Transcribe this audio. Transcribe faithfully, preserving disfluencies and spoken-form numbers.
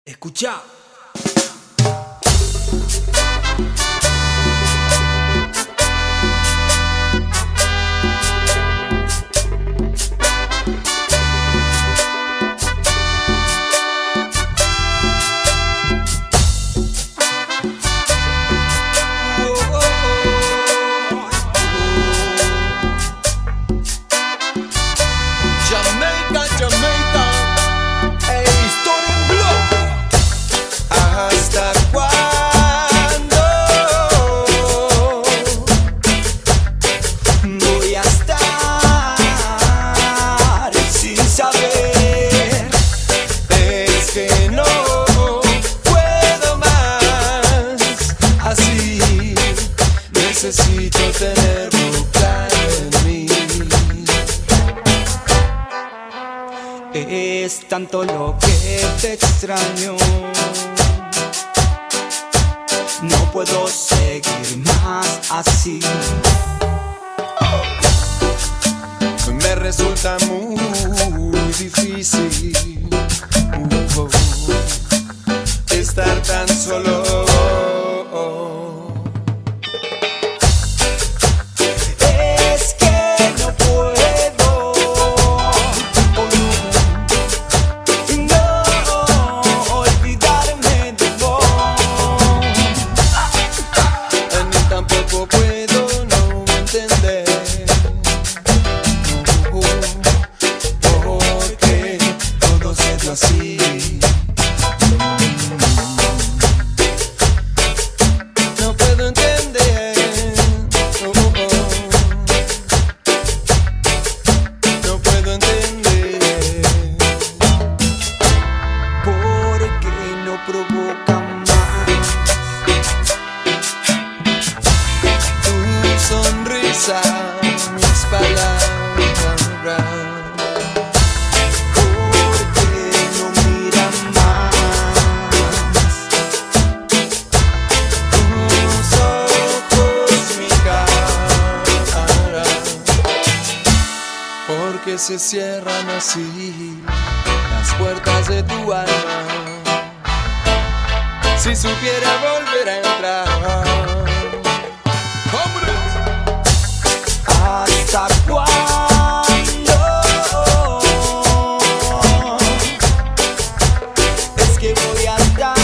Escuchá. Necesito tenerlo claro en mí. Es tanto lo que te extraño, no puedo seguir más así. Me resulta muy difícil uh, oh, estar tan solo. Así no puedo entender, oh, oh. No puedo entender por qué no provoca más tu sonrisa, mis palabras. Que se cierran así las puertas de tu alma. Si supiera volver a entrar, ¿hasta cuándo? Es que voy a estar